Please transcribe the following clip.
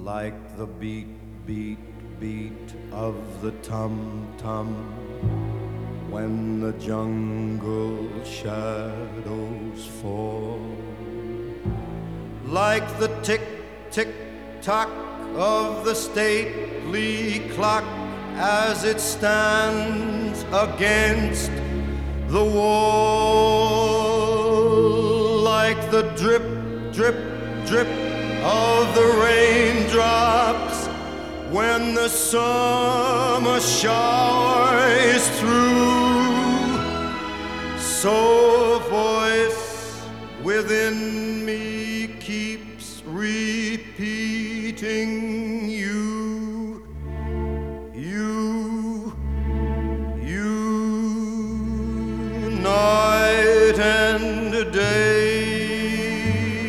like the beat, beat, beat of the tum-tum when the jungle shadows fall, like the tick-tick-tock of the stately clock as it stands against the wall, like the drip, drip, drip of the raindrops when the summer shower is through. So a voice within me